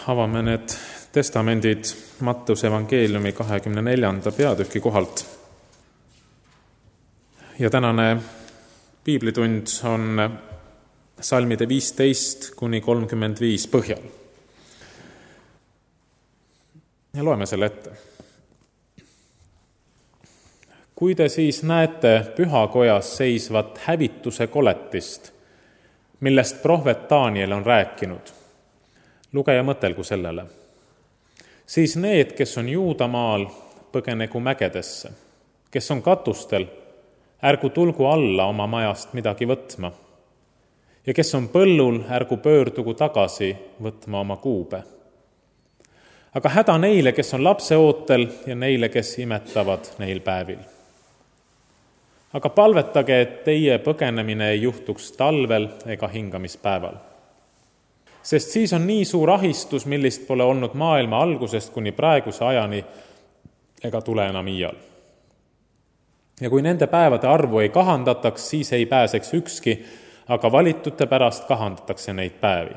avame need testamendid Mattuse evangeeliumi 24. peatüki kohalt. Ja tänane piiblitund on salmide 15 kuni 35 põhjal. Ja loeme selle ette. Kui te siis näete pühakojas seisvat hävituse koletist, millest prohvet Daniel on rääkinud, lugeja mõtelgu sellele. Siis need, kes on Juudamaal, põgenegu mägedesse, kes on katustel, ärgu tulgu alla oma majast midagi võtma, ja kes on põllul, ärgu pöördugu tagasi võtma oma kuube. Aga häda neile, kes on lapseootel ja neile, kes imetavad neil päevil. Aga palvetage, et teie põgenemine ei juhtuks talvel ega hingamispäeval. Sest siis on nii suur ahistus, millist pole olnud maailma algusest kuni praeguse ajani ega tule enam iial. Ja kui nende päevade arvu ei kahandataks, siis ei pääseks ükski, aga valitute pärast kahandatakse neid päevi.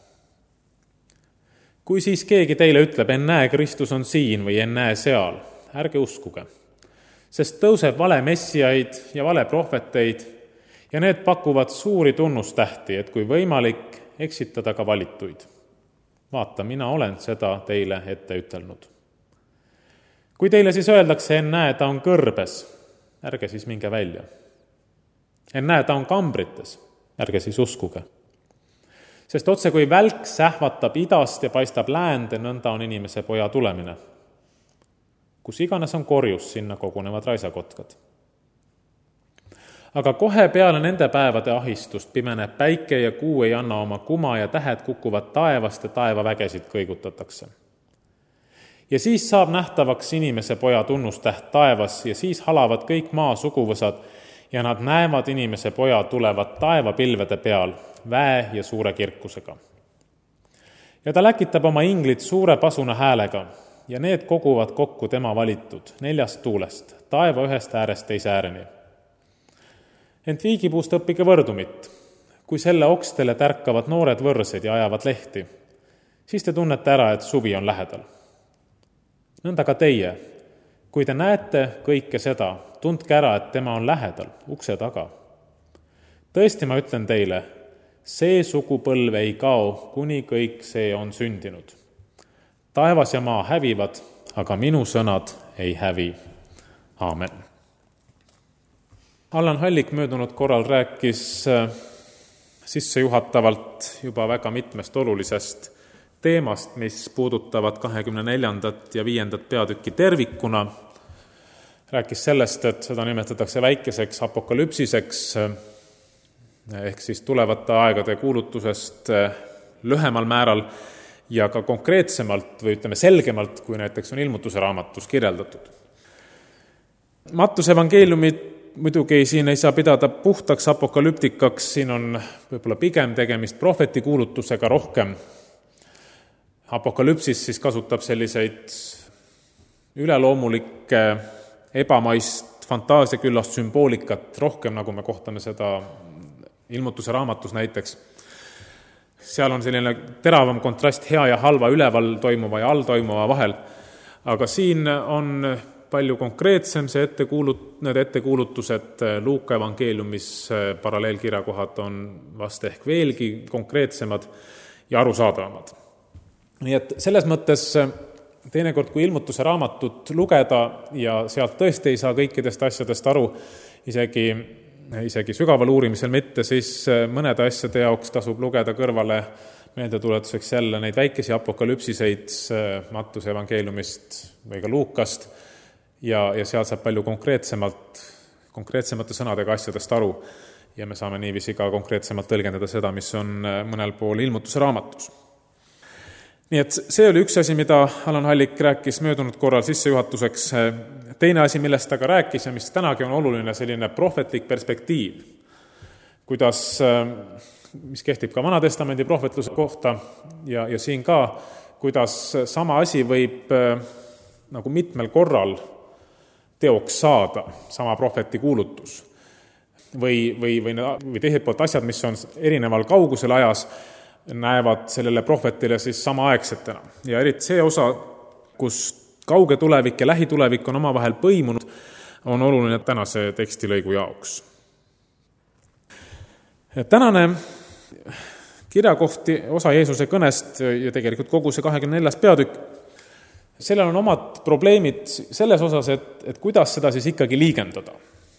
Kui siis keegi teile ütleb, ennäe, Kristus on siin või ennäe seal, ärge uskuge. Sest tõuseb vale messiaid ja vale prohveteid ja need pakuvad suuri tunnustähti, et kui võimalik, eksitada ka valituid. Vaata, mina olen seda teile ette ütelnud. Kui teile siis öeldakse, ennäe, ta on kõrbes, ärge siis minge välja. Ennäe, ta on kambrites, ärge siis uskuge. Sest otse kui välk sähvatab idast ja paistab läände, nõnda on inimese poja tulemine. Kus iganes on korjus, sinna kogunevad raisakotkad. Aga kohe peale nende päevade ahistust pimeneb päike ja kuu ei anna oma kuma ja tähed kukuvad taevast ja taevavägesid kõigutatakse. Ja siis saab nähtavaks inimese poja tunnustäht taevas ja siis halavad kõik maa suguvõsad ja nad näevad inimese poja tulevat taevapilvede peal väe ja suure kirkusega. Ja ta läkitab oma inglid suure pasuna häälega ja need koguvad kokku tema valitud 4 tuulest, taeva ühest äärest teise ääreni. Ent viigipuust õppige võrdumit. Kui selle okstele tärkavad noored võrsed ja ajavad lehti, siis te tunnete ära, et suvi on lähedal. Nõnda ka teie, kui te näete kõike seda, tundke ära, et tema on lähedal, ukse taga. Tõesti, ma ütlen teile, see sugupõlv ei kao, kuni kõik see on sündinud. Taevas ja maa hävivad, aga minu sõnad ei hävi. Aamen. Allan Hallik möödunud korral rääkis sissejuhatavalt juba väga mitmest olulisest teemast, mis puudutavad 24. ja 5. peatükki tervikuna. Rääkis sellest, et seda nimetatakse väikeseks apokalüpsiseks, ehk siis tulevate aegade kuulutusest lühemal määral ja ka konkreetsemalt või ütleme selgemalt, kui näiteks on Ilmutuse raamatus kirjeldatud. Mattuse evangeeliumi muidugi siin ei saa pidada puhtaks apokalüptikaks, siin on võib-olla pigem tegemist prohveti kuulutusega rohkem. Apokalüpsis siis kasutab selliseid üleloomulikke, ebamaist, fantaasiaküllast sümboolikat rohkem, nagu me kohtame seda Ilmutuse raamatus näiteks. Seal on selline teravam kontrast hea ja halva üleval toimuva ja all toimuva vahel, aga siin on palju konkreetsem see need ettekuulutused. Luuka evangeeliumis paralleelkirjakohad on vast ehk veelgi konkreetsemad ja arusaadavamad. Nii et selles mõttes teinekord, kui Ilmutuse raamatut lugeda ja sealt tõesti ei saa kõikidest asjadest aru, isegi sügaval uurimisel mitte, siis mõnede asjade jaoks tasub lugeda kõrvale meeldetuletuseks jälle neid väikesi apokalüpsiseid Mattuse evangeeliumist või ka Luukast ja sealt saab palju konkreetsemate sõnadega asjadest aru ja me saame niiviisi ka konkreetsemalt tõlgendada seda, mis on mõnel pool Ilmutuse raamatus. Nii et see oli üks asi, mida Allan Hallik rääkis möödunud korral sissejuhatuseks. Teine asi, millest ta ka rääkis ja mis tänagi on oluline, selline prohvetlik perspektiiv, mis kehtib ka Vanatestamendi prohvetluse kohta ja siin ka, kuidas sama asi võib nagu mitmel korral teoks saada, sama prohveti kuulutus. Või teiselt poolt asjad, mis on erineval kaugusel ajas, näevad sellele prohvetile siis samaaegsetena. Ja eriti see osa, kus kauge tulevik ja lähitulevik on omavahel põimunud, on oluline tänase tekstilõigu jaoks. Tänane kirjakohti osa Jeesuse kõnest ja tegelikult kogu see 24. peatükk, sellel on omad probleemid selles osas, et kuidas seda siis ikkagi liigendada.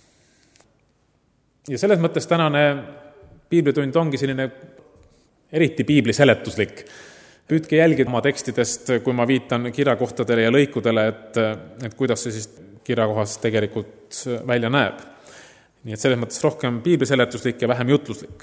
Ja selles mõttes tänane piiblitund ongi selline eriti piibli seletuslik. Püüdke jälgida oma tekstidest, kui ma viitan kirjakohtadele ja lõikudele, et kuidas see siis kirjakohas tegelikult välja näeb. Nii et selles mõttes rohkem piibli seletuslik ja vähem jutluslik.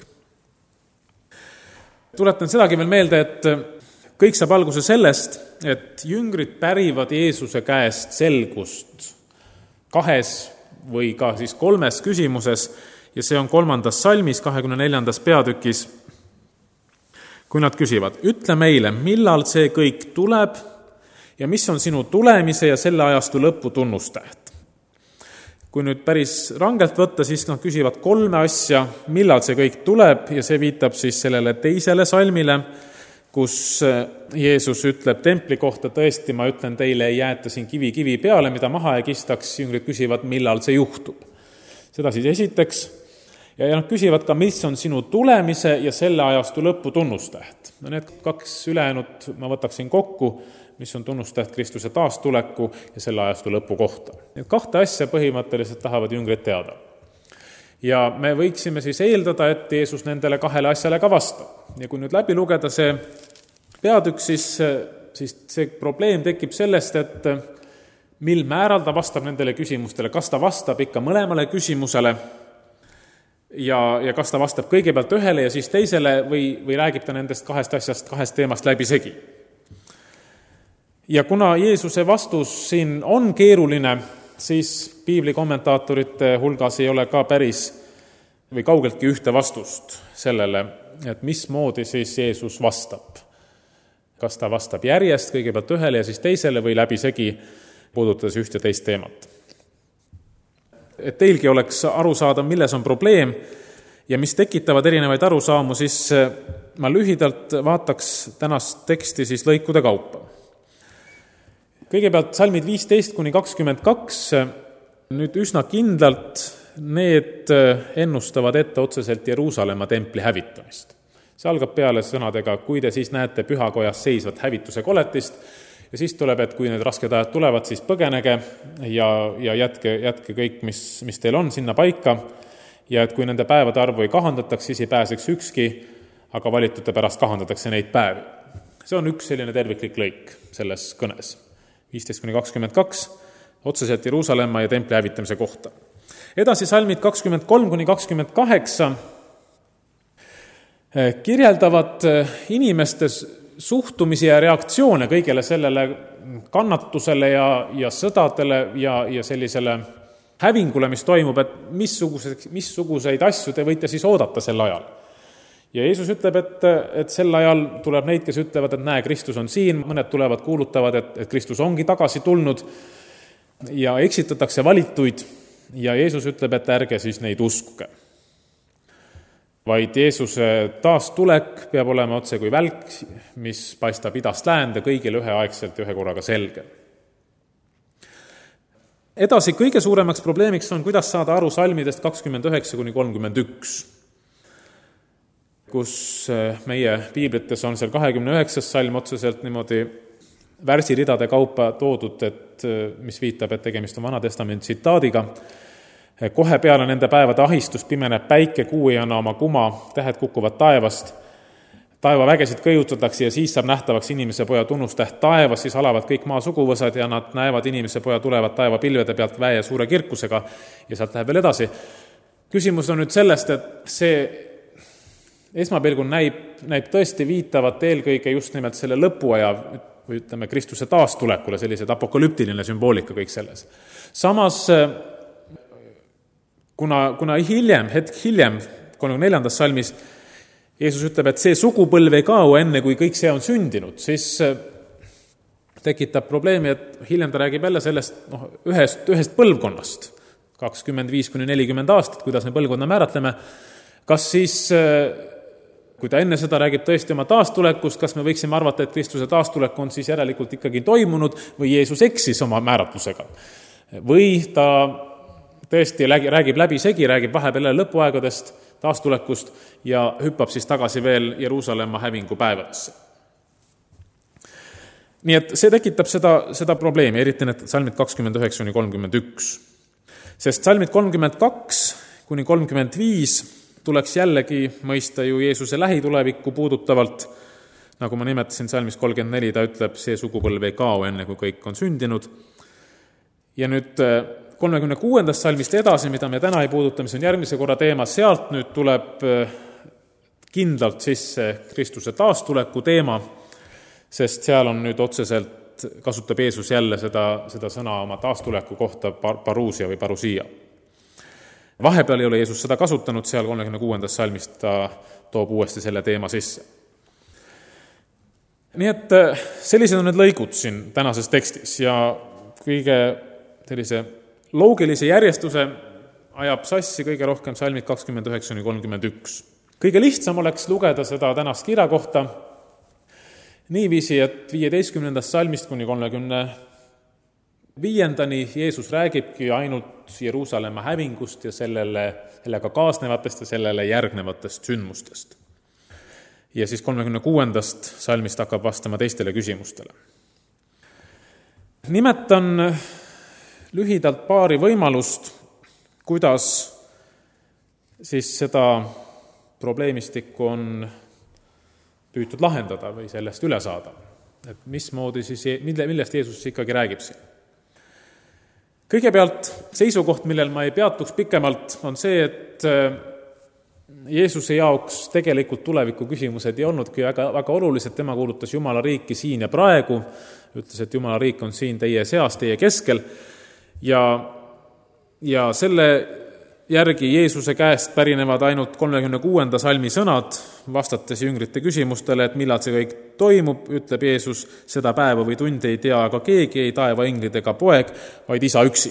Tuletan sedagi veel meelde, et kõik saab alguse sellest, et jüngrid pärivad Jeesuse käest selgust 2 või ka siis 3 küsimuses, ja see on 3. salmis 24. peatükis, kui nad küsivad, ütle meile, millal see kõik tuleb ja mis on sinu tulemise ja selle ajastu lõpu tunnustäht. Kui nüüd päris rangelt võtta, siis nad küsivad 3 asja, millal see kõik tuleb, ja see viitab siis sellele 2. salmile, kus Jeesus ütleb templi kohta, tõesti, ma ütlen teile, ei jäeta siin kivi peale, mida maha ei kistaks, jüngrid küsivad, millal see juhtub. Seda siis esiteks. Ja nad küsivad ka, mis on sinu tulemise ja selle ajastu lõpu tunnustäht. Need 2 ülejäänud ma võtaksin kokku, mis on tunnustäht Kristuse taastuleku ja selle ajastu lõpu kohta. Need 2 asja põhimõtteliselt tahavad jüngrid teada. Ja me võiksime siis eeldada, et Jeesus nendele 2 asjale ka vastab. Ja kui nüüd läbi lugeda see peatükk, siis see probleem tekib sellest, et mil määral ta vastab nendele küsimustele, kas ta vastab ikka mõlemale küsimusele, ja kas ta vastab kõigepealt ühele ja siis teisele või räägib ta nendest 2 asjast, 2 teemast läbi segi. Ja kuna Jeesuse vastus siin on keeruline, siis piibli kommentaatorite hulgas ei ole ka päris või kaugeltki ühte vastust sellele, et mismoodi siis Jeesus vastab. Kas ta vastab järjest kõigepealt ühele ja siis teisele või läbi segi, puudutades üht ja teist teemat. Et teilgi oleks aru saada, milles on probleem ja mis tekitavad erinevaid arusaamu, siis ma lühidalt vaataks tänast teksti siis lõikude kaupa. Kõigepealt salmid 15-22, nüüd üsna kindlalt need ennustavad ette otseselt Jeruusalemma templi hävitamist. See algab peale sõnadega, kui te siis näete pühakojas seisvat hävituse koletist, ja siis tuleb, et kui need rasked ajad tulevad, siis põgenege ja jätke kõik, mis teil on sinna paika, ja et kui nende päevade arvu ei kahandataks, siis ei pääseks ükski, aga valitute pärast kahandatakse neid päevi. See on üks selline terviklik lõik selles kõnes. 15-22, otseselt Jeruusalemma ja templi hävitamise kohta. Edasi salmid 23-28 kirjeldavad inimeste suhtumisi ja reaktsioone kõigele sellele kannatusele ja sõdadele ja sellisele hävingule, mis toimub, et missuguseid asju te võite siis oodata sel ajal. Ja Jeesus ütleb, et sel ajal tuleb neid, kes ütlevad, et näe, Kristus on siin, mõned tulevad, kuulutavad, et Kristus ongi tagasi tulnud ja eksitatakse valituid ja Jeesus ütleb, et ärge siis neid uskuge. Vaid Jeesuse taastulek peab olema otse kui välk, mis paistab idast läände kõigile üheaegselt ja ühe korraga selge. Edasi kõige suuremaks probleemiks on, kuidas saada aru salmidest 29-31, kus meie piiblites on seal 29. salm otseselt niimoodi värsiridade kaupa toodud, et mis viitab, et tegemist on Vanatestament tsitaadiga. Kohe peale nende päevade ahistust pimeneb päike, kuu ei anna oma kuma, tähed kukuvad taevast, taevavägesid kõjutatakse ja siis saab nähtavaks inimese poja tunnustäht taevas, siis alavad kõik maa suguvõsad ja nad näevad inimese poja tulevat taeva pilvede pealt väe ja suure kirkusega ja sealt läheb veel edasi. Küsimus on nüüd sellest, et see esmapilgul näib tõesti viitavat eelkõige just nimelt selle lõpuaja või ütleme Kristuse taastulekule, sellised apokalüptiline sümboolika kõik selles. Samas kuna hetk hiljem, 34. salmis, Jeesus ütleb, et see sugupõlv ei kao enne, kui kõik see on sündinud, siis tekitab probleemi, et hiljem ta räägib jälle sellest ühest põlvkonnast, 25-40 aastat, kuidas me põlvkonna määratleme, kas siis kui ta enne seda räägib tõesti oma taastulekust, kas me võiksime arvata, et Kristuse taastulek on siis järelikult ikkagi toimunud või Jeesus eksis oma määratlusega? Või ta tõesti räägib läbisegi, räägib vahepeal lõpuaegadest, taastulekust ja hüppab siis tagasi veel Jeruusalemma hävingu päevadesse. Nii et see tekitab seda probleemi, eriti need salmid 29-31. Sest salmid 32 kuni 35 tuleks jällegi mõista ju Jeesuse lähitulevikku puudutavalt. Nagu ma nimetasin, salmis 34 ta ütleb, see sugupõlv ei kao enne, kui kõik on sündinud. Ja nüüd 36. salmist edasi, mida me täna ei puuduta, mis on järgmise korra teema, sealt nüüd tuleb kindlalt sisse Kristuse taastuleku teema, sest seal on nüüd otseselt, kasutab Jeesus jälle seda sõna oma taastuleku kohta, paruusia või parusia. Vahepeal ei ole Jeesus seda kasutanud, seal 36. salmist ta toob uuesti selle teema sisse. Nii et sellised on need lõigud siin tänases tekstis ja kõige sellise loogilise järjestuse ajab sassi kõige rohkem salmid 29-31. Kõige lihtsam oleks lugeda seda tänast kirja kohta niiviisi, et 15. salmist kuni 35. Jeesus räägibki ainult Jeruusalemma hävingust ja sellega kaasnevatest ja sellele järgnevatest sündmustest. Ja siis 36. salmist hakkab vastama teistele küsimustele. Nimetan lühidalt paari võimalust, kuidas siis seda probleemistikku on püütud lahendada või sellest üle saada. Et mismoodi siis, millest Jeesus ikkagi räägib siin. Kõigepealt seisukoht, millel ma ei peatuks pikemalt, on see, et Jeesuse jaoks tegelikult tuleviku küsimused ei olnudki väga olulised, tema kuulutas Jumala riiki siin ja praegu, ütles, et Jumala riik on siin teie seas, teie keskel, ja selle järgi Jeesuse käest pärinevad ainult 36. salmi sõnad, vastates jüngrite küsimustele, et millal see kõik toimub, ütleb Jeesus, seda päeva või tundi ei tea aga keegi, ei taevainglid ega poeg, vaid isa üksi.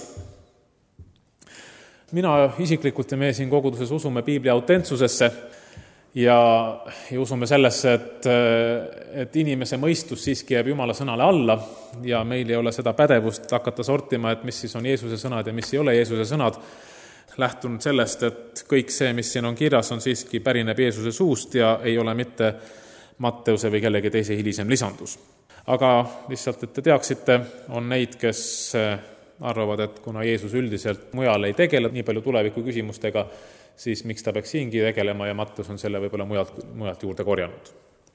Mina isiklikult ja me siin koguduses usume Piibli autentsusesse ja usume sellesse, et inimese mõistus siiski jääb Jumala sõnale alla ja meil ei ole seda pädevust hakata sortima, et mis siis on Jeesuse sõnad ja mis ei ole Jeesuse sõnad, lähtunud sellest, et kõik see, mis siin on kirjas, on siiski pärineb Jeesuse suust ja ei ole mitte Matteuse või kellegi teise hilisem lisandus. Aga lihtsalt, et te teaksite, on neid, kes arvavad, et kuna Jeesus üldiselt mujal ei tegele nii palju tuleviku küsimustega, siis miks ta peaks siingi tegelema ja Matteus on selle võib-olla mujalt juurde korjanud.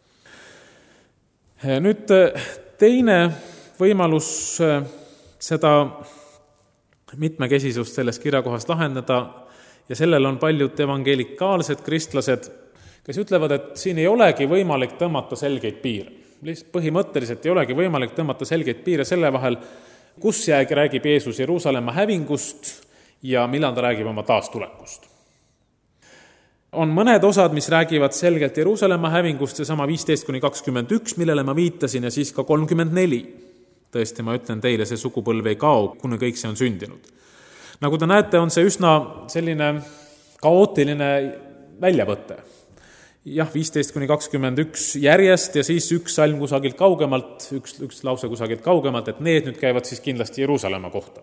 Nüüd teine võimalus seda mitmekesisust sellest kirjakohast lahendada ja sellel on paljud evangelikaalsed kristlased, kes ütlevad, et siin ei olegi võimalik tõmmata selgeid piire. Põhimõtteliselt ei olegi võimalik tõmmata selgeid piire selle vahel, kus räägib Jeesus Jeruusalemma hävingust ja millal ta räägib oma taastulekust. On mõned osad, mis räägivad selgelt Jeruusalemma hävingust, seesama 15-21, millele ma viitasin, ja siis ka 34. Tõesti, ma ütlen teile, see sugupõlv ei kao, kuni kõik see on sündinud. Nagu te näete, on see üsna selline kaootiline väljavõte. Jah, 15-21 järjest ja siis üks salm kusagilt kaugemalt, üks lause kusagilt kaugemalt, et need nüüd käivad siis kindlasti Jeruusalemma kohta.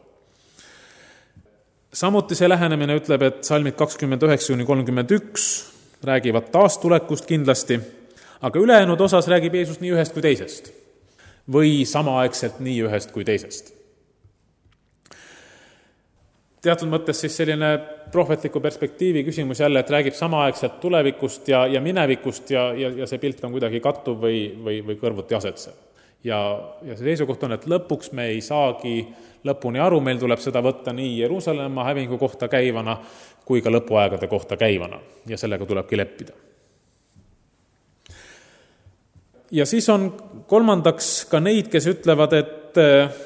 Samuti see lähenemine ütleb, et salmid 29-31 räägivad taastulekust kindlasti, aga ülejäänud osas räägib Jeesus nii ühest kui teisest või samaaegselt nii ühest kui teisest. Teatud mõttes siis selline prohvetliku perspektiivi küsimus jälle, et räägib samaaegselt tulevikust ja minevikust ja see pilt on kuidagi kattuv või kõrvuti asetsev. Ja see seisukoht on, et lõpuks me ei saagi lõpuni aru, meil tuleb seda võtta nii Jeruusalemma hävingu kohta käivana kui ka lõpuaegade kohta käivana ja sellega tulebki leppida. Ja siis on kolmandaks ka neid, kes ütlevad, et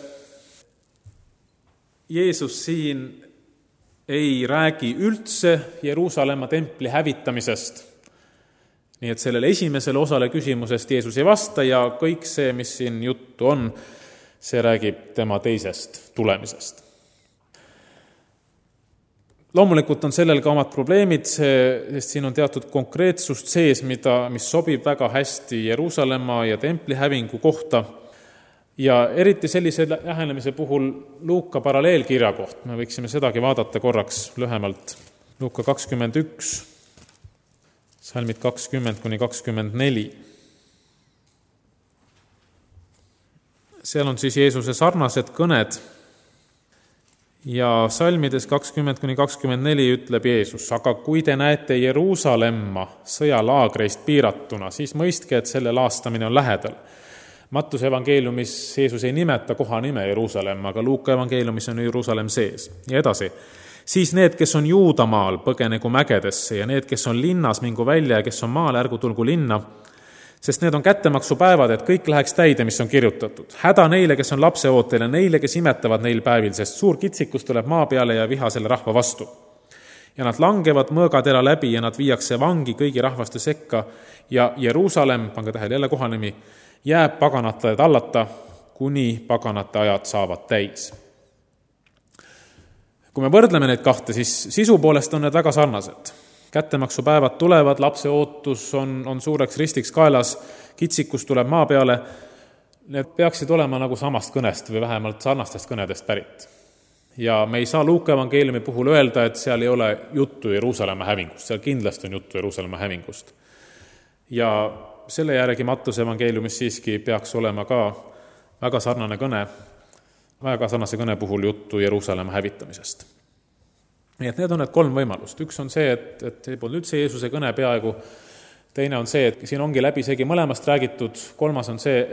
Jeesus siin ei räägi üldse Jeruusalemma templi hävitamisest, nii et sellele esimesele osale küsimusest Jeesus ei vasta ja kõik see, mis siin juttu on, see räägib tema teisest tulemisest. Loomulikult on sellel ka omad probleemid, sest siin on teatud konkreetsust sees, mis sobib väga hästi Jeruusalemma ja templi hävingu kohta. Ja eriti sellise lähenemise puhul Luuka paralleelkirja koht, me võiksime sedagi vaadata korraks lühemalt. Luuka 21, salmid 20-24. Seal on siis Jeesuse sarnased kõned ja salmides 20-24 ütleb Jeesus, aga kui te näete Jeruusalemma sõjalaagreist piiratuna, siis mõistke, et selle laastamine on lähedal. Mattuse evangeeliumis Jeesus ei nimeta koha nime Jeruusalemma, aga Luuka evangeeliumis on Jeruusalemm sees. Ja edasi, siis need, kes on Juudamaal, põgenegu mägedesse ja need, kes on linnas, mingu välja ja kes on maal, ärgu tulgu linna, sest need on kättemaksupäevad, et kõik läheks täide, mis on kirjutatud. Häda neile, kes on lapseootel ja neile, kes imetavad neil päevil, sest suur kitsikus tuleb maa peale ja viha selle rahva vastu. Ja nad langevad mõõgatera läbi ja nad viiakse vangi kõigi rahvaste sekka ja Jeruusalemm, pange tähele jälle kohanimi, jääb paganate tallata, kuni paganate ajad saavad täis. Kui me võrdleme neid kahte, siis sisu poolest on need väga sarnased. Kättemaksupäevad tulevad, lapse ootus on suureks ristiks kaelas, kitsikus tuleb maa peale. Need peaksid olema nagu samast kõnest või vähemalt sarnastest kõnedest pärit. Ja me ei saa Luuka evangeeliumi puhul öelda, et seal ei ole juttu Jeruusalemma hävingust. Seal kindlasti on juttu Jeruusalemma hävingust. Ja selle järgi Mattuse evangeeliumis siiski peaks olema ka väga sarnase kõne puhul juttu Jeruusalemma hävitamisest. Nii et need on need 3 võimalust. Üks on see, et ei polnud üldse Jeesuse kõne peaaegu. Teine on see, et siin ongi läbi isegi mõlemast räägitud. 3. on see,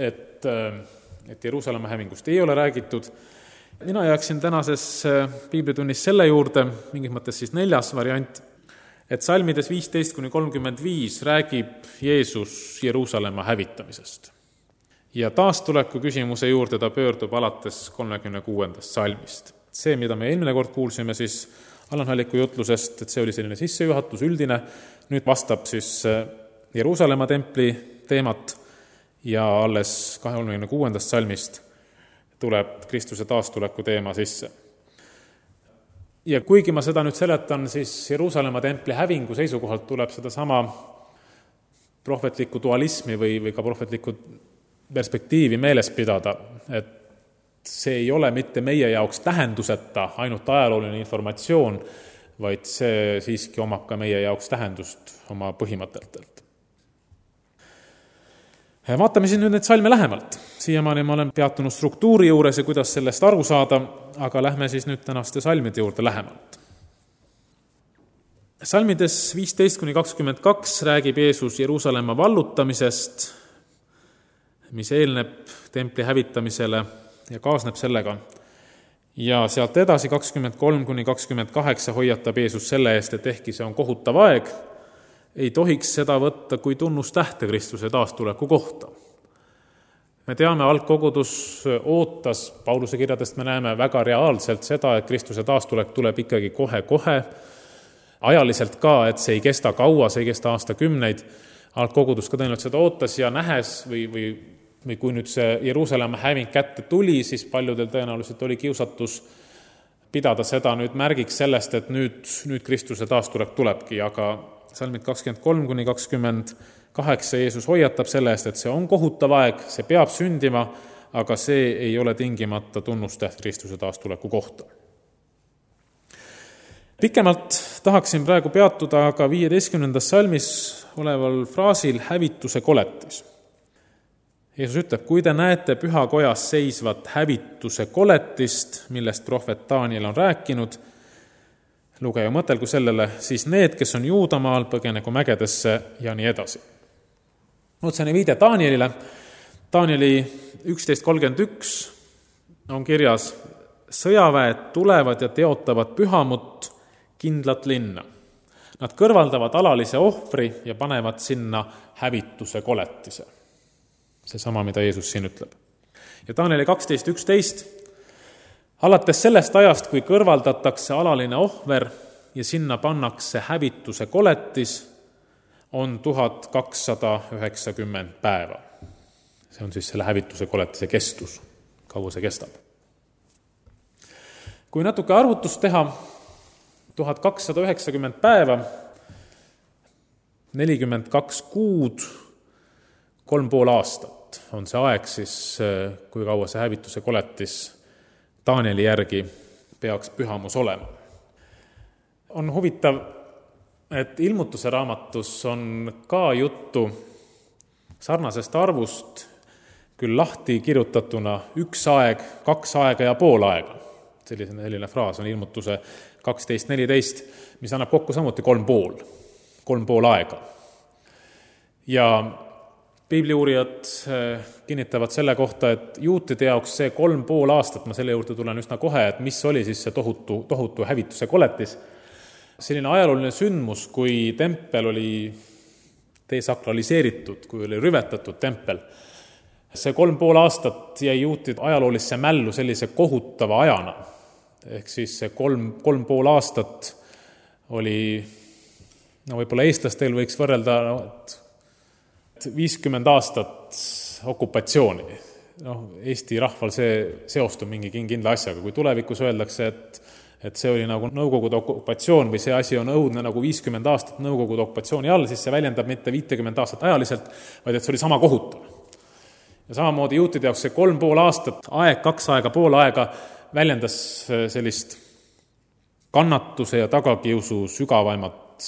et Jeruusalemma hävingust ei ole räägitud. Mina jääksin tänases piiblitunnis selle juurde, mingis mõttes siis 4. variant, et salmides 15-35 räägib Jeesus Jeruusalemma hävitamisest. Ja taastuleku küsimuse juurde ta pöördub alates 36. salmist. See, mida me eelmine kord kuulsime, siis Allan Halliku jutlusest, et see oli selline sissejuhatus üldine, nüüd vastab siis Jeruusalemma templi teemat ja alles 26. salmist tuleb Kristuse taastuleku teema sisse. Ja kuigi ma seda nüüd seletan, siis Jeruusalemma templi hävingu seisukohalt tuleb seda sama prohvetlikku dualismi või ka prohvetlikku perspektiivi meeles pidada, et see ei ole mitte meie jaoks tähenduseta ainult ajalooline informatsioon, vaid see siiski omab ka meie jaoks tähendust oma põhimõtetelt. Vaatame siin nüüd neid salme lähemalt. Siiamaani ma olen peatunud struktuuri juures ja kuidas sellest aru saada, aga lähme siis nüüd tänaste salmide juurde lähemalt. Salmides 15-22 räägib Jeesus Jeruusalemma vallutamisest, mis eelneb templi hävitamisele ja kaasneb sellega. Ja sealt edasi 23-28 hoiatab Jeesus selle eest, et ehkki see on kohutav aeg, ei tohiks seda võtta kui tunnustähte Kristuse taastuleku kohta. Me teame, algkogudus ootas, Pauluse kirjadest me näeme väga reaalselt seda, et Kristuse taastulek tuleb ikkagi kohe-kohe, ajaliselt ka, et see ei kesta kaua, see ei kesta aastakümneid. Algkogudus ka tõenäoliselt seda ootas ja nähes või kui nüüd see Jeruusalemma häving kätte tuli, siis paljudel tõenäoliselt oli kiusatus pidada seda nüüd märgiks sellest, et nüüd Kristuse taastulek tulebki, aga salmid 23-28 Jeesus hoiatab selle eest, et see on kohutav aeg, see peab sündima, aga see ei ole tingimata tunnustäht Kristuse taastuleku kohta. Pikemalt tahaksin praegu peatuda aga 15. salmis oleval fraasil hävituse koletis. Jeesus ütleb, kui te näete pühakojas seisvat hävituse koletist, millest prohvet Daniel on rääkinud, lugeja mõtelgu sellele, siis need, kes on Juudamaal, põgenegu mägedesse ja nii edasi. Otsene viide Danielile. Danieli 11.31 on kirjas, sõjaväed tulevad ja teotavad pühamut kindlat linna. Nad kõrvaldavad alalise ohvri ja panevad sinna hävituse koletise. Seesama, mida Jeesus siin ütleb. Ja Danieli 12.11. Alates sellest ajast, kui kõrvaldatakse alaline ohver ja sinna pannakse hävituse koletis, on 1290 päeva. See on siis selle hävituse koletise kestus, kaua see kestab. Kui natuke arvutust teha, 1290 päeva, 42 kuud, 3,5 aastat on see aeg siis, kui kaua see hävituse koletis Danieli järgi peaks pühamus olema. On huvitav, et Ilmutuse raamatus on ka juttu sarnasest arvust, küll lahti kirjutatuna 1 aeg, 2 aega ja pool aega. Selline fraas on Ilmutuse 12.14, mis annab kokku samuti 3,5 aega. Ja piibliuurijad kinnitavad selle kohta, et juutide jaoks see 3,5 aastat, ma selle juurde tulen üsna kohe, et mis oli siis see tohutu hävituse koletis. Selline ajalooline sündmus, kui tempel oli desakraliseeritud, kui oli rüvetatud tempel. See 3,5 aastat jäi juutide ajaloolisse mällu sellise kohutava ajana. Ehk siis see 3,5 aastat oli, võib-olla eestlastel võiks võrrelda 50 aastat okupatsiooni. Eesti rahval see seostub mingi kindla asjaga. Kui tulevikus öeldakse, et see oli nagu Nõukogude okupatsioon või see asi on õudne nagu 50 aastat Nõukogude okupatsiooni all, siis see väljendab mitte 50 aastat ajaliselt, vaid et see oli sama kohutav. Ja samamoodi juutide jaoks see 3,5 aastat, aeg, 2 aega, pool aega väljendas sellist kannatuse ja tagakiusu sügavaimat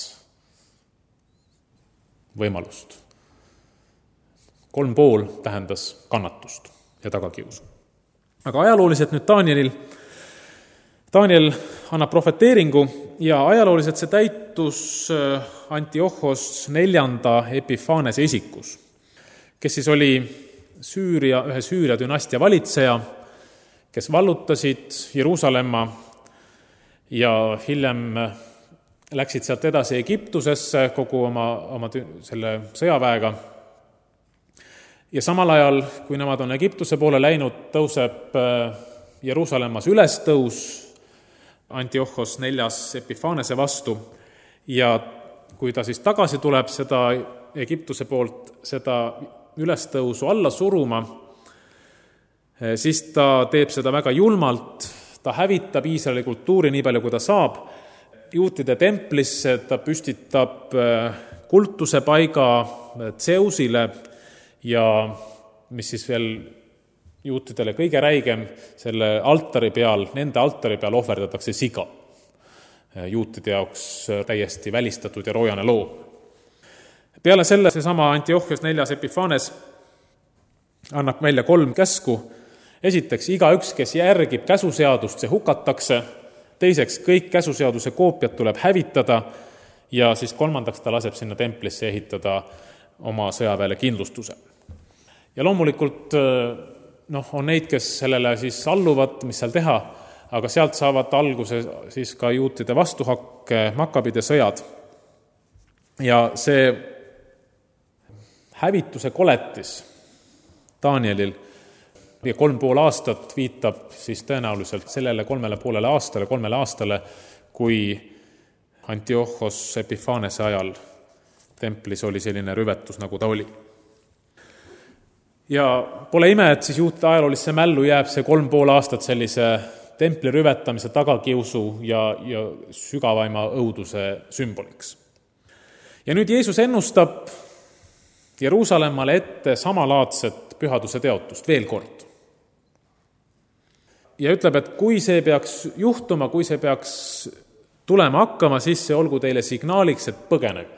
võimalust. 3,5 tähendas kannatust ja tagakiusu. Aga ajalooliselt nüüd Daniel annab profeteeringu ja ajalooliselt see täitus Antiochos 4. Epifanese isikus, kes siis oli ühe Süüria dünastia valitseja, kes vallutasid Jeruusalemma ja hiljem läksid sealt edasi Egiptusesse kogu oma selle sõjaväega. Ja samal ajal, kui nemad on Egiptuse poole läinud, tõuseb Jeruusalemmas ülestõus Antiochos 4. Epifanese vastu ja kui ta siis tagasi tuleb seda Egiptuse poolt seda ülestõusu alla suruma, siis ta teeb seda väga julmalt, ta hävitab Iisraeli kultuuri nii palju, kui ta saab. Juutide templisse ta püstitab kultuse paiga Zeusile ja mis siis veel juutidele kõige räigem, selle nende altari peal ohverdatakse siga. Juutide jaoks täiesti välistatud ja roojane loom. Peale selle seesama Antiochos 4. Epifanes annab välja 3 käsku. Esiteks, igaüks, kes järgib käsuseadust, see hukatakse. Teiseks, kõik käsuseaduse koopiad tuleb hävitada ja siis 3. ta laseb sinna templisse ehitada oma sõjaväele kindlustuse. Ja loomulikult on neid, kes sellele siis alluvad, mis seal teha, aga sealt saavad alguse siis ka juutide vastuhakk, Makkabide sõjad. Ja see hävituse koletis Danielil ja 3,5 aastat viitab siis tõenäoliselt sellele 3,5 aastale, kui Antiochos Epifanese ajal templis oli selline rüvetus, nagu ta oli. Ja pole ime, et siis juutide ajaloolisse mällu jääb see 3,5 aastat sellise templi rüvetamise, tagakiusu ja sügavaima õuduse sümboliks. Ja nüüd Jeesus ennustab Jeruusalemmale ette samalaadset pühaduse teotust veel kord. Ja ütleb, et kui see peaks juhtuma, kui see peaks tulema hakkama, siis see olgu teile signaaliks, et põgenege.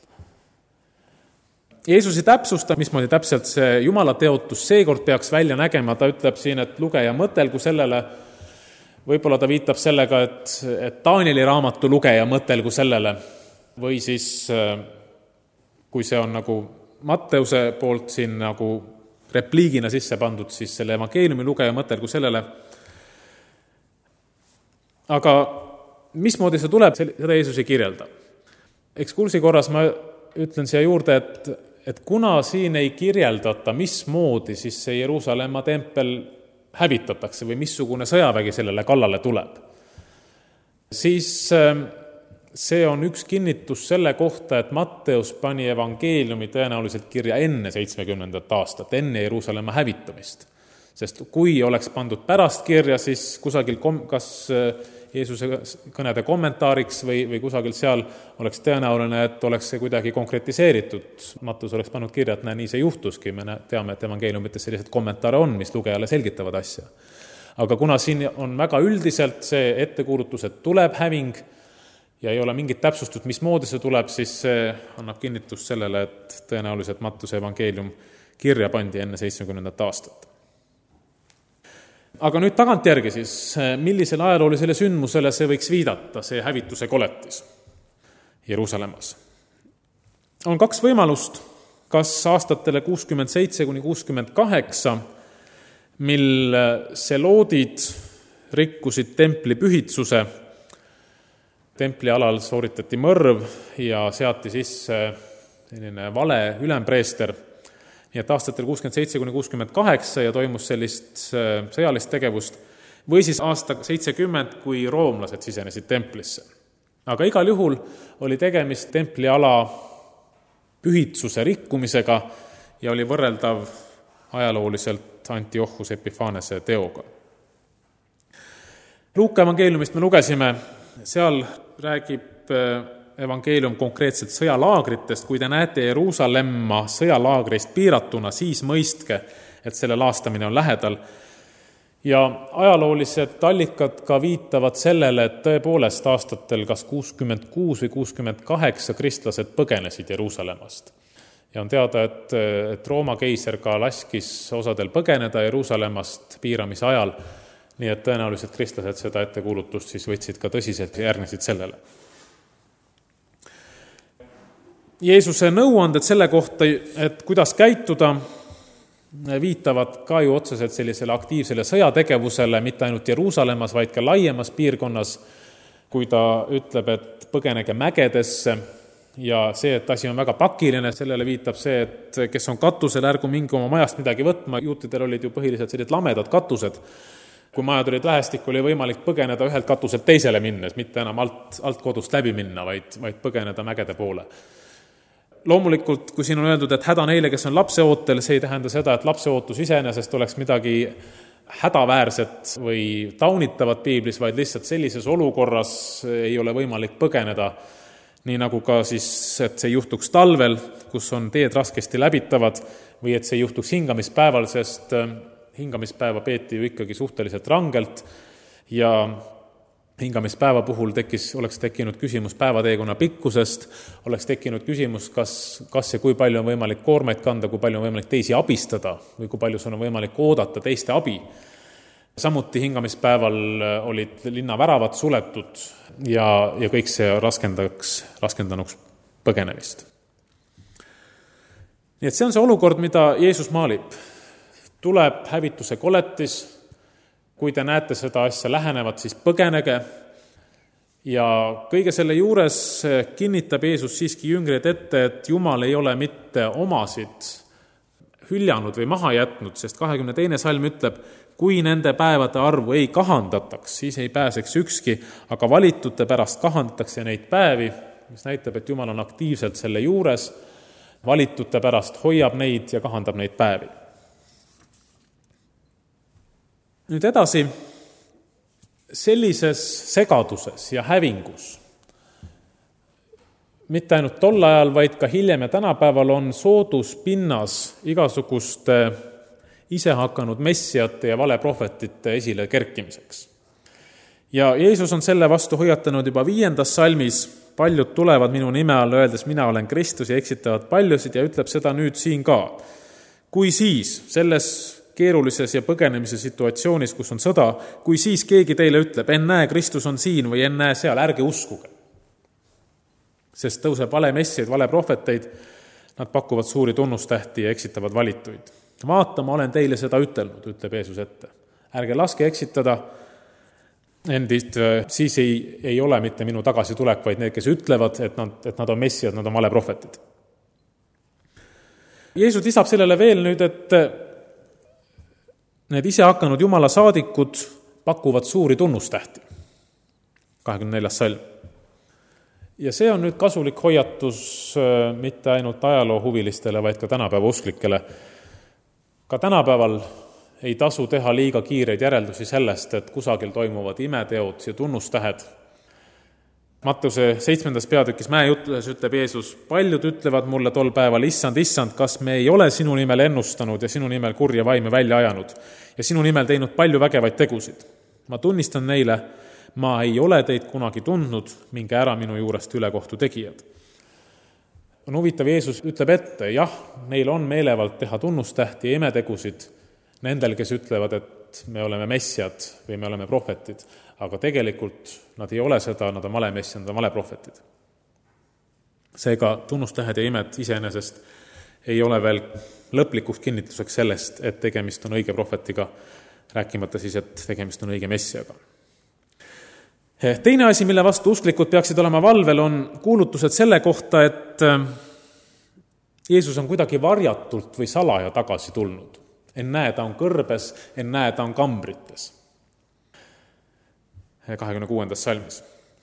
Jeesus ei täpsusta, mismoodi täpselt see Jumala teotus seekord peaks välja nägema, ta ütleb siin, et lugeja mõtelgu sellele, võib-olla ta viitab sellega, et Danieli raamatu lugeja mõtelgu sellele, või siis, kui see on nagu Matteuse poolt siin nagu repliigina sisse pandud, siis selle evangeeliumi lugeja mõtelgu sellele. Aga mismoodi see tuleb, seda Jeesus ei kirjelda. Ekskursi korras ma ütlen siia juurde, et kuna siin ei kirjeldata, mismoodi siis see Jeruusalemma tempel hävitatakse või missugune sõjavägi sellele kallale tuleb, siis see on üks kinnitus selle kohta, et Matteus pani evangeeliumi tõenäoliselt kirja enne 70. aastat, enne Jeruusalemma hävitamist. Sest kui oleks pandud pärast kirja, siis kusagil kas Jeesuse kõnede kommentaariks või kusagil seal oleks tõenäoline, et oleks see kuidagi konkretiseeritud. Mattus oleks pannud kirja, et nii see juhtuski. Me teame, et evangeeliumites sellised kommentaare on, mis lugejale selgitavad asja. Aga kuna siin on väga üldiselt see ettekuulutus, et tuleb häving ja ei ole mingit täpsustust, mismoodi see tuleb, siis see annab kinnitust sellele, et tõenäoliselt Mattuse evangeelium kirja pandi enne 70. aastat. Aga nüüd tagantjärgi siis, millisele ajaloolisele sündmusele see võiks viidata, see hävituse koletis Jeruusalemmas? On kaks võimalust, kas aastatele 67–68, mil seloodid rikkusid templi pühitsuse, templi alal sooritati mõrv ja seati sisse selline vale ülempreester, nii et aastatel 67–68 ja toimus sellist sõjalist tegevust, või siis aasta 70, kui roomlased sisenesid templisse. Aga igal juhul oli tegemist templiala pühitsuse rikkumisega ja oli võrreldav ajalooliselt Antiochus Epiphanese teoga. Luuka evangeeliumist me lugesime, seal räägib evangeelium konkreetselt sõjalaagritest. Kui te näete Jeruusalemma sõjalaagrist piiratuna, siis mõistke, et selle laastamine on lähedal. Ja ajaloolised allikad ka viitavad sellele, et tõepoolest aastatel kas 66 või 68 kristlased põgenesid Jeruusalemmast. Ja on teada, et Rooma keiser ka laskis osadel põgeneda Jeruusalemmast piiramise ajal, nii et tõenäoliselt kristlased seda ettekuulutust siis võtsid ka tõsiselt ja järgnesid sellele. Jeesuse nõuanded selle kohta, et kuidas käituda, viitavad ka ju otseselt sellisele aktiivsele sõjategevusele, mitte ainult Jeruusalemmas, vaid ka laiemas piirkonnas, kui ta ütleb, et põgenege mägedesse ja see, et asi on väga pakiline, sellele viitab see, et kes on katusel, ärgu mingi oma majast midagi võtma, juutidel olid ju põhiliselt sellised lamedad katused. Kui majad olid lähestik, oli võimalik põgeneda ühelt katuselt teisele minnes, mitte enam alt kodust läbi minna, vaid põgeneda mägede poole. Loomulikult, kui siin on öeldud, et häda neile, kes on lapseootel, see ei tähenda seda, et lapseootus iseenesest oleks midagi hädaväärset või taunitavat piiblis, vaid lihtsalt sellises olukorras ei ole võimalik põgeneda, nii nagu ka siis, et see juhtuks talvel, kus on teed raskesti läbitavad, või et see juhtuks hingamispäeval, sest hingamispäeva peeti ju ikkagi suhteliselt rangelt ja hingamispäeva puhul oleks tekkinud küsimus päevateekonna pikkusest, oleks tekkinud küsimus, kas ja kui palju on võimalik koormaid kanda, kui palju on võimalik teisi abistada või kui palju on võimalik oodata teiste abi. Samuti hingamispäeval olid linnaväravad suletud ja kõik see raskendanuks põgenemist. Nii et see on see olukord, mida Jeesus maalib. Tuleb hävituse koletis, kui te näete seda asja lähenevat, siis põgenege. Ja kõige selle juures kinnitab Jeesus siiski jüngrid ette, et Jumal ei ole mitte omasid hüljanud või maha jätnud, sest 22. salm ütleb, kui nende päevade arvu ei kahandataks, siis ei pääseks ükski, aga valitute pärast kahandatakse neid päevi, mis näitab, et Jumal on aktiivselt selle juures, valitute pärast hoiab neid ja kahandab neid päevi. Nüüd edasi, sellises segaduses ja hävingus, mitte ainult tol ajal, vaid ka hiljem ja tänapäeval on sooduspinnas igasuguste isehakanud messiate ja valeprohvetite esile kerkimiseks. Ja Jeesus on selle vastu hoiatanud juba 5. salmis, paljud tulevad minu nime all, öeldes mina olen Kristus ja eksitavad paljusid ja ütleb seda nüüd siin ka. Kui siis selles keerulises ja põgenemise situatsioonis, kus on sõda, kui siis keegi teile ütleb, ennäe, Kristus on siin või ennäe seal, ärge uskuge. Sest tõuseb vale messiaid, vale prohveteid, nad pakuvad suuri tunnustähti ja eksitavad valituid. Vaata, ma olen teile seda ütelnud, ütleb Jeesus ette. Ärge laske eksitada endid, siis ei ole mitte minu tagasitulek, vaid need, kes ütlevad, et nad on messiad, nad on vale prohvetid. Jeesus lisab sellele veel nüüd, et need ise hakanud Jumala saadikud pakuvad suuri tunnustähti. 24. salm. Ja see on nüüd kasulik hoiatus mitte ainult ajaloohuvilistele, vaid ka tänapäeva usklikele. Ka tänapäeval ei tasu teha liiga kiireid järeldusi sellest, et kusagil toimuvad imeteod ja tunnustähed. Matteuse 7. peatükis mäejutluses ütleb Jeesus, paljud ütlevad mulle tol päeval, issand, issand, kas me ei ole sinu nimel ennustanud ja sinu nimel kurja vaime välja ajanud ja sinu nimel teinud palju vägevaid tegusid. Ma tunnistan neile, ma ei ole teid kunagi tundnud, minge ära minu juurest ülekohtu tegijad. On huvitav, Jeesus ütleb ette, jah, neil on meelevald teha tunnustähti ja imetegusid nendel, kes ütlevad, et me oleme messiad või me oleme prohvetid, aga tegelikult nad ei ole seda, nad on valemessiad, nad on valeprohvetid. Seega tunnustähed ja imed iseenesest ei ole veel lõplikuks kinnituseks sellest, et tegemist on õige prohvetiga, rääkimata siis, et tegemist on õige messiaga. Teine asi, mille vastu usklikud peaksid olema valvel, on kuulutused selle kohta, et Jeesus on kuidagi varjatult või salaja tagasi tulnud. Ennäe, ta on kõrbes, ennäe, ta on kambrites. 26. salmis.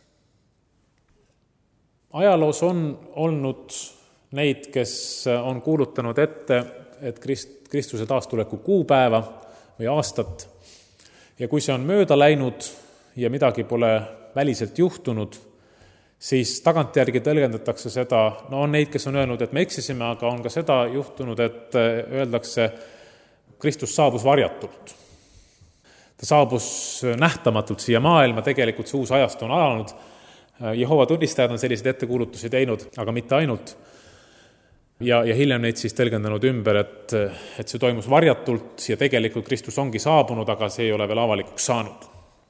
Ajaloos on olnud neid, kes on kuulutanud ette, et Kristuse taastuleku kuupäeva või aastat, ja kui see on mööda läinud ja midagi pole väliselt juhtunud, siis tagantjärgi tõlgendatakse seda, no on neid, kes on öelnud, et me eksisime, aga on ka seda juhtunud, et öeldakse, Kristus saabus varjatult. Ta saabus nähtamatult siia maailma, tegelikult see uus ajastu on alanud. Jehova tunnistajad on selliseid ettekuulutusi teinud, aga mitte ainult. Ja hiljem neid siis tõlgendanud ümber, et see toimus varjatult ja tegelikult Kristus ongi saabunud, aga see ei ole veel avalikuks saanud.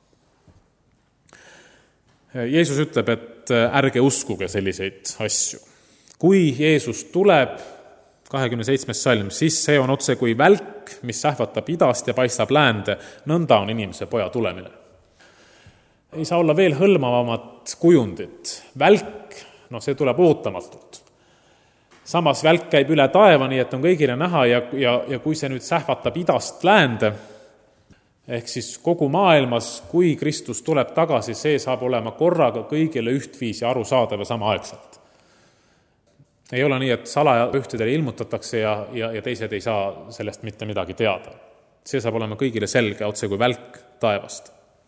Jeesus ütleb, et ärge uskuge selliseid asju. Kui Jeesus tuleb, 27. salm, siis see on otse kui välk, mis sähvatab idast ja paistab läände, nõnda on inimese poja tulemine. Ei saa olla veel hõlmavamat kujundit. Välk, see tuleb ootamatult. Samas välk käib üle taeva, nii et on kõigile näha ja kui see nüüd sähvatab idast läände, ehk siis kogu maailmas, kui Kristus tuleb tagasi, see saab olema korraga kõigile ühtviisi arusaadav ja samaaegselt. Ei ole nii, et salaja ühtedele ilmutatakse ja teised ei saa sellest mitte midagi teada. See saab olema kõigile selge, otse kui välk taevast.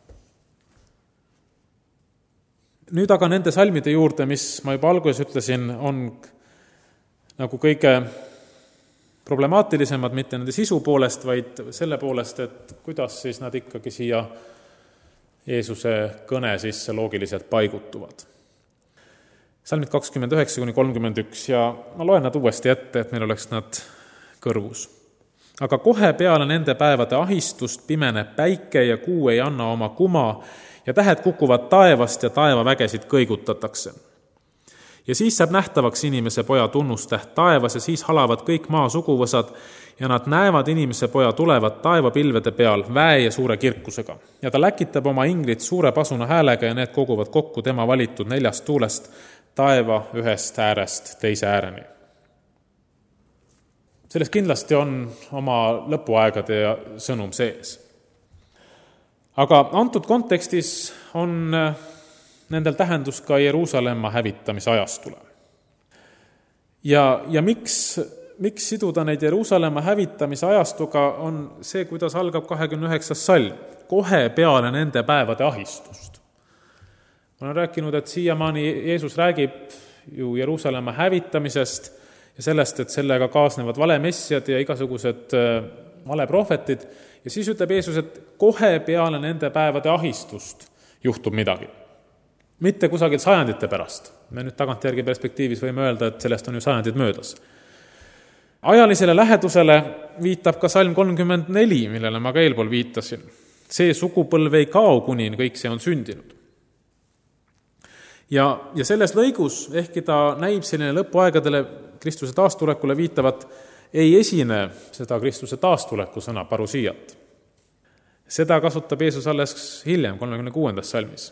Nüüd aga nende salmide juurde, mis ma juba alguses ütlesin, on nagu kõige problemaatilisemad mitte nende sisu poolest, vaid selle poolest, et kuidas siis nad ikkagi siia Jeesuse kõne sisse loogiliselt paigutuvad. Salmid 29-31 ja ma loen nad uuesti ette, et meil oleks nad kõrvus. Aga kohe peale nende päevade ahistust pimeneb päike ja kuu ei anna oma kuma ja tähed kukuvad taevast ja taevavägesid kõigutatakse. Ja siis saab nähtavaks inimese poja tunnustäht taevas ja siis halavad kõik maa suguvõsad ja nad näevad inimese poja tulevat taevapilvede peal väe ja suure kirkusega. Ja ta läkitab oma ingrid suure pasuna häälega ja need koguvad kokku tema valitud 4 tuulest taeva ühest äärest teise ääreni. Selles kindlasti on oma lõpuaegade ja sõnum sees. Aga antud kontekstis on nendel tähendus ka Jeruusalemma hävitamise ajastule. Ja miks siduda neid Jeruusalemma hävitamise ajastuga on see, kuidas algab 29. salm, kohe peale nende päevade ahistust. Ma olen rääkinud, et siiamaani Jeesus räägib ju Jeruusalemma hävitamisest ja sellest, et sellega kaasnevad valemessiad ja igasugused valeprohvetid. Ja siis ütleb Jeesus, et kohe peale nende päevade ahistust juhtub midagi. Mitte kusagil sajandite pärast. Me nüüd tagantjärgi perspektiivis võime öelda, et sellest on ju sajandid möödas. Ajalisele lähedusele viitab ka salm 34, millele ma ka eelpool viitasin. See sugupõlv ei kao, kuni kõik see on sündinud. Ja selles lõigus, ehkki ta näib selline lõpuaegadele Kristuse taastulekule viitavat, ei esine seda Kristuse taastuleku sõna parusiat. Seda kasutab Jeesus alles hiljem, 36. salmis.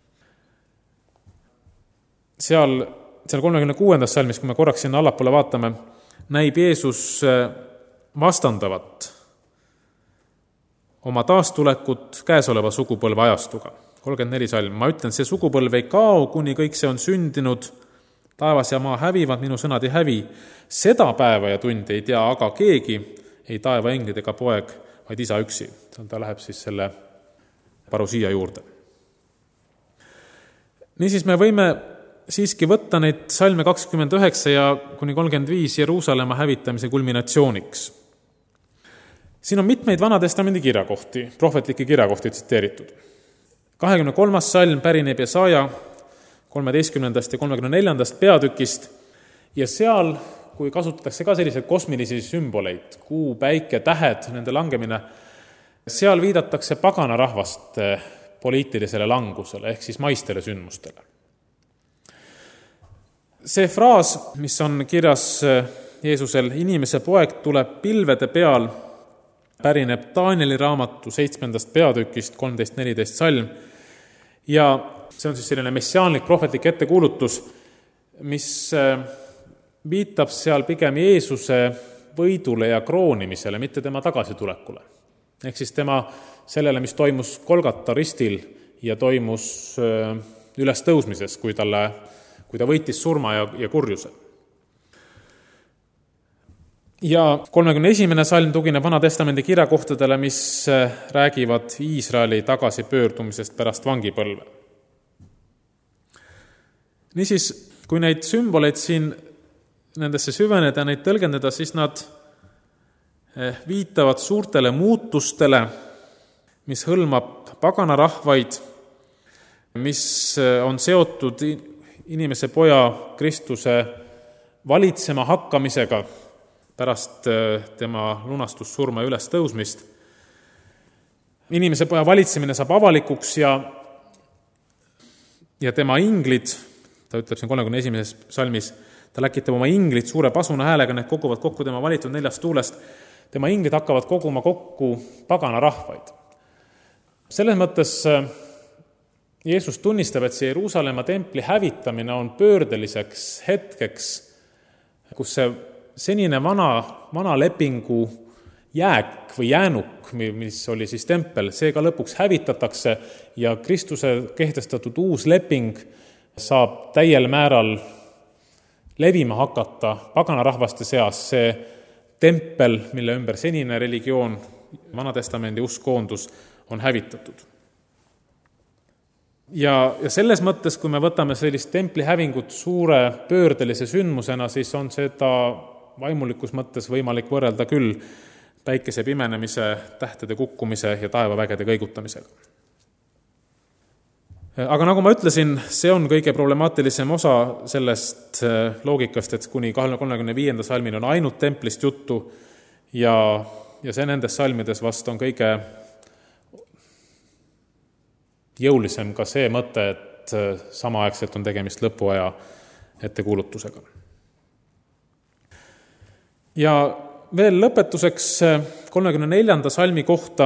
Seal 36. salmis, kui me korraks sinna allapoole vaatame, näib Jeesus vastandavat oma taastulekut käesoleva sugupõlve ajastuga. 34 salm. Ma ütlen, see sugupõlv ei kao, kuni kõik see on sündinud. Taevas ja maa hävivad, minu sõnad ei hävi. Seda päeva ja tundi ei tea aga keegi, ei taeva englid ega poeg, vaid isa üksi. Ta läheb siis selle parusia juurde. Niisiis me võime siiski võtta neid salme 29 ja kuni 35 Jeruusalemma hävitamise kulminatsiooniks. Siin on mitmeid Vana-testamendi kirjakohti, prohvetlikke kirjakohti tsiteeritud. 23. salm pärineb Jesaja 13. ja 34. peatükist ja seal, kui kasutatakse ka selliseid kosmilisi sümboleid, kuu, päike, tähed, nende langemine, seal viidatakse paganarahvaste poliitilisele langusele ehk siis maistele sündmustele. See fraas, mis on kirjas Jeesusel, inimese poeg tuleb pilvede peal, pärineb Danieli raamatu 7. peatükist 13-14 salm ja see on siis selline messiaanlik prohvetlik ettekuulutus, mis viitab seal pigem Jeesuse võidule ja kroonimisele, mitte tema tagasitulekule. Ehk siis tema sellele, mis toimus Golgata ristil ja toimus ülestõusmises, kui ta võitis surma ja kurjuse. Ja 31. salm tugineb Vana-testamendi kirjakohtadele, mis räägivad Iisraeli tagasipöördumisest pärast vangipõlve. Niisiis, kui neid sümboleid siin nendesse süveneda, neid tõlgendada, siis nad viitavad suurtele muutustele, mis hõlmab paganarahvaid, mis on seotud inimese poja Kristuse valitsema hakkamisega pärast tema lunastussurma ülestõusmist. Inimese poja valitsemine saab avalikuks ja tema inglid, ta ütleb siin 31. salmis, ta läkitab oma inglid suure pasuna häälega, need koguvad kokku tema valitud 4 tuulest, tema inglid hakkavad koguma kokku paganarahvaid. Selles mõttes Jeesus tunnistab, et see Jeruusalemma templi hävitamine on pöördeliseks hetkeks, kus see senine vana lepingu jääk või jäänuk, mis oli siis tempel, see ka lõpuks hävitatakse ja Kristuse kehtestatud uus leping saab täiel määral levima hakata paganarahvaste seas. See tempel, mille ümber senine religioon, Vana-testamendi usk koondus, on hävitatud. Ja selles mõttes, kui me võtame sellist templi hävingut suure pöördelise sündmusena, siis on seda vaimulikus mõttes võimalik võrrelda küll päikese pimenemise, tähtede kukkumise ja taevavägede kõigutamisega. Aga nagu ma ütlesin, see on kõige problemaatilisem osa sellest loogikast, et kuni 35. salmini on ainult templist juttu ja see nendes salmides vast on kõige jõulisem ka see mõte, et samaaegselt on tegemist lõpuaja ettekuulutusega. Ja veel lõpetuseks 34. salmi kohta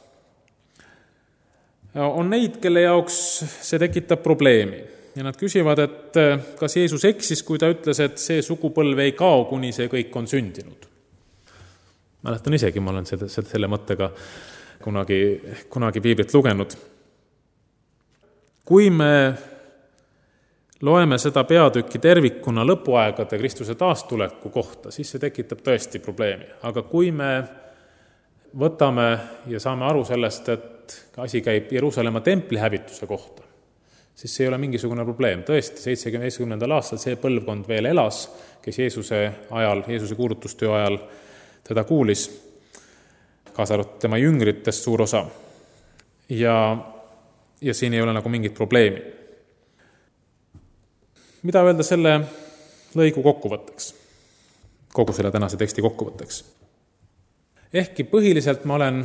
on neid, kelle jaoks see tekitab probleemi. Ja nad küsivad, et kas Jeesus eksis, kui ta ütles, et see sugupõlv ei kao, kuni see kõik on sündinud. Mäletan isegi, ma olen selle mõttega kunagi piiblit lugenud. Kui me loeme seda peatükki tervikuna lõpuaegade Kristuse taastuleku kohta, siis see tekitab tõesti probleemi. Aga kui me võtame ja saame aru sellest, et asi käib Jeruusalemma templi hävituse kohta, siis see ei ole mingisugune probleem. Tõesti, 70. aastal see põlvkond veel elas, kes Jeesuse kuulutustöö ajal teda kuulis, kaasa arvatud tema jüngritest suur osa. Ja siin ei ole nagu mingit probleemi. Mida öelda selle lõigu kokkuvõtteks? Kogu selle tänase teksti kokkuvõtteks. Ehkki põhiliselt ma olen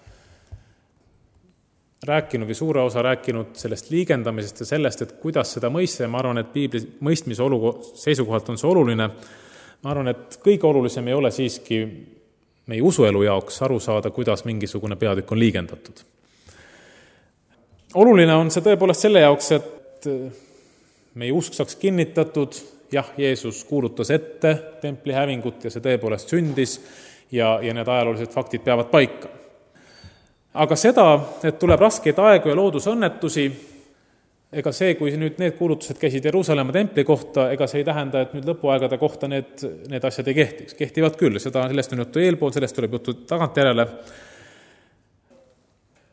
rääkinud või suure osa rääkinud sellest liigendamisest ja sellest, et kuidas seda mõista, ja ma arvan, et piibli mõistmise seisukohalt on see oluline. Ma arvan, et kõige olulisem ei ole siiski meie usuelu jaoks aru saada, kuidas mingisugune peatükk on liigendatud. Oluline on see tõepoolest selle jaoks, et meie usk saaks kinnitatud, jah, Jeesus kuulutas ette templi hävingut ja see tõepoolest sündis ja need ajaloolised faktid peavad paika. Aga seda, et tuleb raskeid aegu ja loodusõnnetusi, ega see, kui nüüd need kuulutused käisid Jeruusalemma templi kohta, ega see ei tähenda, et nüüd lõpuaegade kohta need asjad ei kehtiks. Kehtivad küll, sellest on juttu eelpool, sellest tuleb juttu tagantjärele.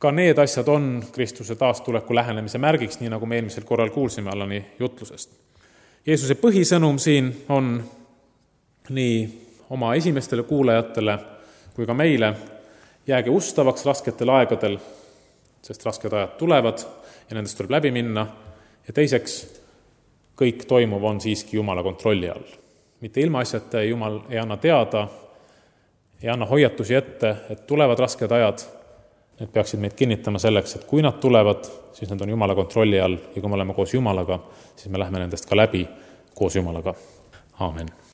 ka need asjad on Kristuse taastuleku lähenemise märgiks, nii nagu me eelmisel korral kuulsime Allani jutlusest. Jeesuse põhisõnum siin on nii oma esimestele kuulajatele kui ka meile: jääge ustavaks rasketel aegadel, sest rasked ajad tulevad ja nendest tuleb läbi minna, ja teiseks, kõik toimuv on siiski Jumala kontrolli all. Mitte ilmaasjata Jumal ei anna teada, ei anna hoiatusi ette, et tulevad rasked ajad. Need peaksid meid kinnitama selleks, et kui nad tulevad, siis need on Jumala kontrolli all, ja kui me oleme koos Jumalaga, siis me lähme nendest ka läbi koos Jumalaga. Aamen.